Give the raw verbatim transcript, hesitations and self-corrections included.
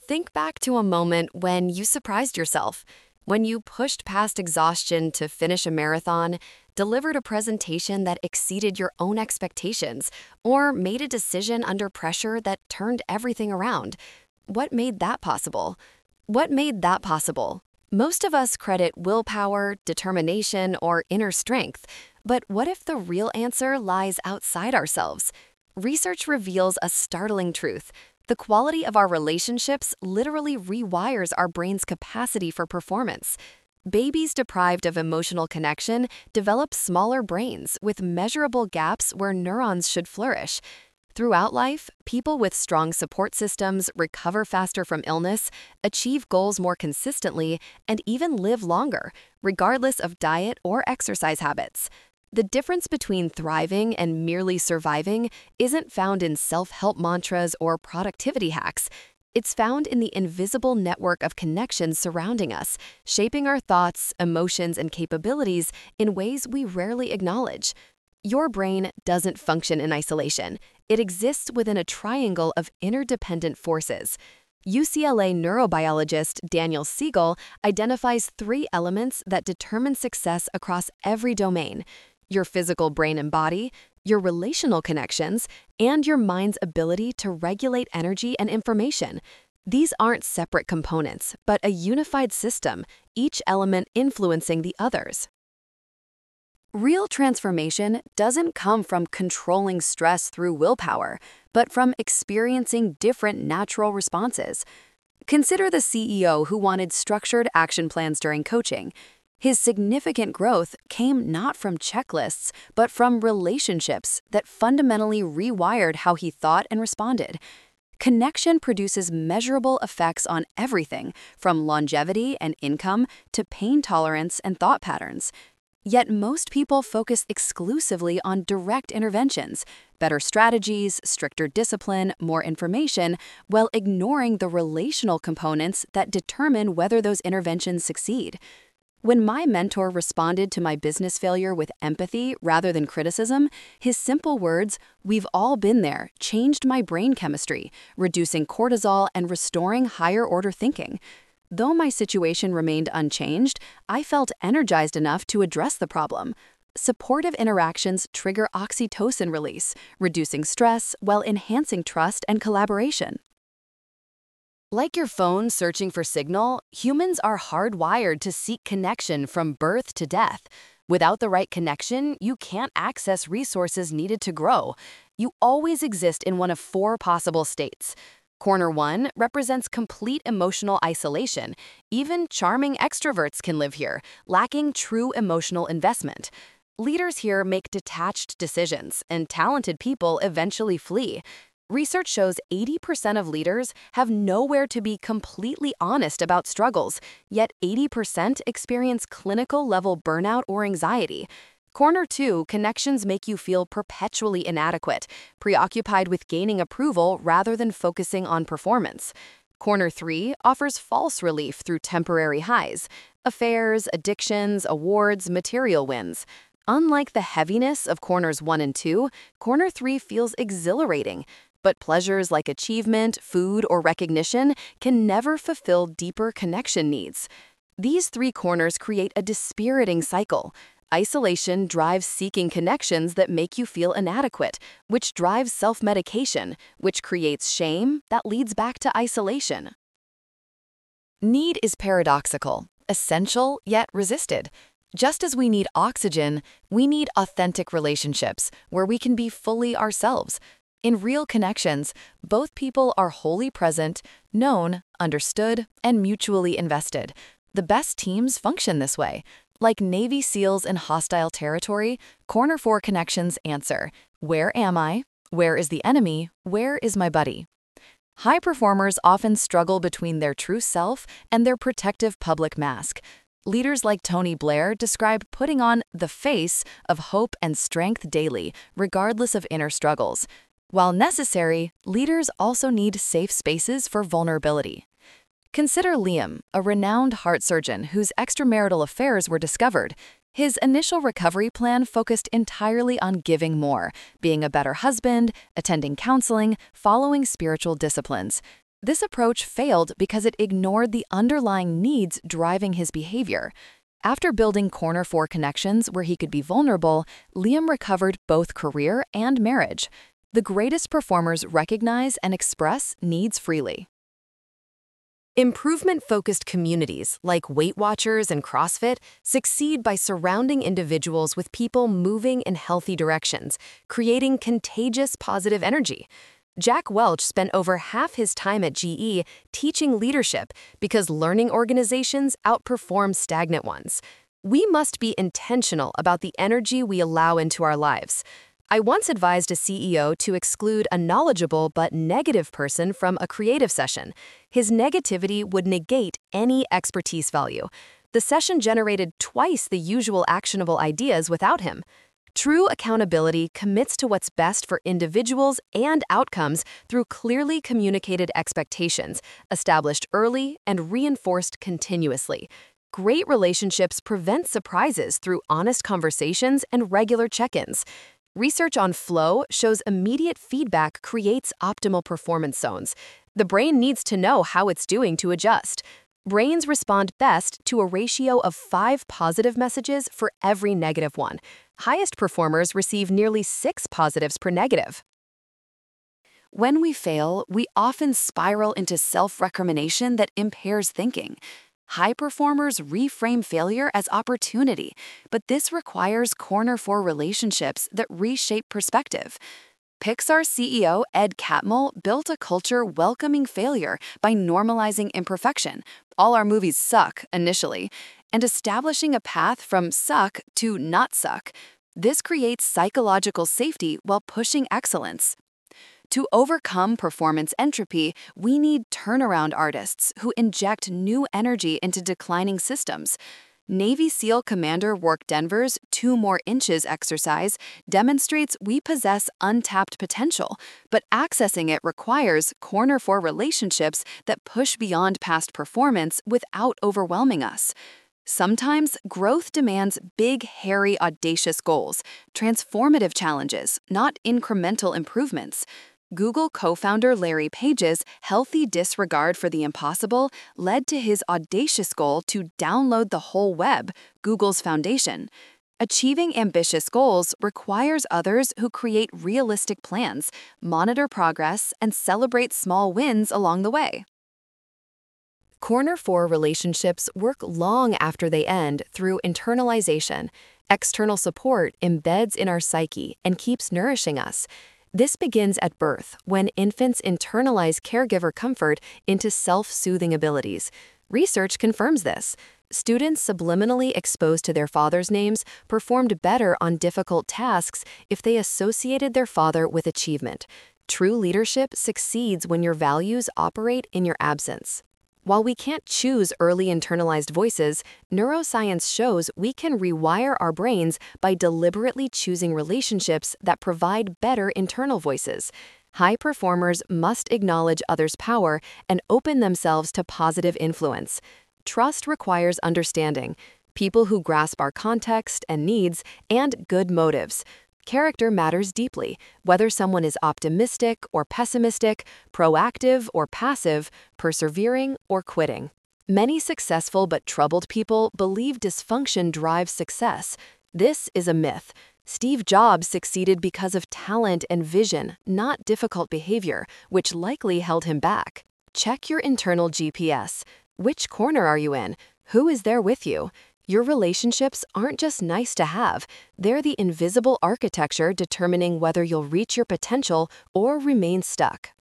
Think back to a moment when you surprised yourself, when you pushed past exhaustion to finish a marathon, delivered a presentation that exceeded your own expectations, or made a decision under pressure that turned everything around. What made that possible? What made that possible? Most of us credit willpower, determination, or inner strength, but what if the real answer lies outside ourselves? Research reveals a startling truth. The quality of our relationships literally rewires our brain's capacity for performance. Babies deprived of emotional connection develop smaller brains with measurable gaps where neurons should flourish. Throughout life, people with strong support systems recover faster from illness, achieve goals more consistently, and even live longer, regardless of diet or exercise habits. The difference between thriving and merely surviving isn't found in self-help mantras or productivity hacks. It's found in the invisible network of connections surrounding us, shaping our thoughts, emotions, and capabilities in ways we rarely acknowledge. Your brain doesn't function in isolation. It exists within a triangle of interdependent forces. U C L A neurobiologist Daniel Siegel identifies three elements that determine success across every domain: your physical brain and body, your relational connections, and your mind's ability to regulate energy and information. These aren't separate components, but a unified system, each element influencing the others. Real transformation doesn't come from controlling stress through willpower, but from experiencing different natural responses. Consider the C E O who wanted structured action plans during coaching. His significant growth came not from checklists, but from relationships that fundamentally rewired how he thought and responded. Connection produces measurable effects on everything, from longevity and income to pain tolerance and thought patterns. Yet most people focus exclusively on direct interventions, better strategies, stricter discipline, more information, while ignoring the relational components that determine whether those interventions succeed. When my mentor responded to my business failure with empathy rather than criticism, his simple words, "We've all been there," changed my brain chemistry, reducing cortisol and restoring higher-order thinking. Though my situation remained unchanged, I felt energized enough to address the problem. Supportive interactions trigger oxytocin release, reducing stress while enhancing trust and collaboration. Like your phone searching for signal, humans are hardwired to seek connection from birth to death. Without the right connection, you can't access resources needed to grow. You always exist in one of four possible states. Corner one represents complete emotional isolation. Even charming extroverts can live here, lacking true emotional investment. Leaders here make detached decisions, and talented people eventually flee. Research shows eighty percent of leaders have nowhere to be completely honest about struggles, yet eighty percent experience clinical-level burnout or anxiety. Corner two, connections make you feel perpetually inadequate, preoccupied with gaining approval rather than focusing on performance. Corner three offers false relief through temporary highs, affairs, addictions, awards, material wins. Unlike the heaviness of corners one and two, corner three feels exhilarating. But pleasures like achievement, food, or recognition can never fulfill deeper connection needs. These three corners create a dispiriting cycle. Isolation drives seeking connections that make you feel inadequate, which drives self-medication, which creates shame that leads back to isolation. Need is paradoxical, essential yet resisted. Just as we need oxygen, we need authentic relationships where we can be fully ourselves. In real connections, both people are wholly present, known, understood, and mutually invested. The best teams function this way. Like Navy SEALs in hostile territory, Corner four connections answer, "Where am I? Where is the enemy? Where is my buddy?" High performers often struggle between their true self and their protective public mask. Leaders like Tony Blair describe putting on the face of hope and strength daily, regardless of inner struggles. While necessary, leaders also need safe spaces for vulnerability. Consider Liam, a renowned heart surgeon whose extramarital affairs were discovered. His initial recovery plan focused entirely on giving more, being a better husband, attending counseling, following spiritual disciplines. This approach failed because it ignored the underlying needs driving his behavior. After building corner four connections where he could be vulnerable, Liam recovered both career and marriage. The greatest performers recognize and express needs freely. Improvement-focused communities like Weight Watchers and CrossFit succeed by surrounding individuals with people moving in healthy directions, creating contagious positive energy. Jack Welch spent over half his time at G E teaching leadership because learning organizations outperform stagnant ones. We must be intentional about the energy we allow into our lives. I once advised a C E O to exclude a knowledgeable but negative person from a creative session. His negativity would negate any expertise value. The session generated twice the usual actionable ideas without him. True accountability commits to what's best for individuals and outcomes through clearly communicated expectations, established early and reinforced continuously. Great relationships prevent surprises through honest conversations and regular check-ins. Research on flow shows immediate feedback creates optimal performance zones. The brain needs to know how it's doing to adjust. Brains respond best to a ratio of five positive messages for every negative one. Highest performers receive nearly six positives per negative. When we fail, we often spiral into self-recrimination that impairs thinking. High performers reframe failure as opportunity, but this requires corner four relationships that reshape perspective. Pixar C E O Ed Catmull built a culture welcoming failure by normalizing imperfection. All our movies suck initially, and establishing a path from suck to not suck. This creates psychological safety while pushing excellence. To overcome performance entropy, we need turnaround artists who inject new energy into declining systems. Navy SEAL Commander Work Denver's Two More Inches exercise demonstrates we possess untapped potential, but accessing it requires corner four relationships that push beyond past performance without overwhelming us. Sometimes growth demands big, hairy, audacious goals, transformative challenges, not incremental improvements. Google co-founder Larry Page's healthy disregard for the impossible led to his audacious goal to download the whole web, Google's foundation. Achieving ambitious goals requires others who create realistic plans, monitor progress, and celebrate small wins along the way. Corner four relationships work long after they end through internalization. External support embeds in our psyche and keeps nourishing us. This begins at birth, when infants internalize caregiver comfort into self-soothing abilities. Research confirms this. Students subliminally exposed to their father's names performed better on difficult tasks if they associated their father with achievement. True leadership succeeds when your values operate in your absence. While we can't choose early internalized voices, neuroscience shows we can rewire our brains by deliberately choosing relationships that provide better internal voices. High performers must acknowledge others' power and open themselves to positive influence. Trust requires understanding, people who grasp our context and needs, and good motives. Character matters deeply, whether someone is optimistic or pessimistic, proactive or passive, persevering or quitting. Many successful but troubled people believe dysfunction drives success. This is a myth. Steve Jobs succeeded because of talent and vision, not difficult behavior, which likely held him back. Check your internal G P S. Which corner are you in? Who is there with you? Your relationships aren't just nice to have, they're the invisible architecture determining whether you'll reach your potential or remain stuck.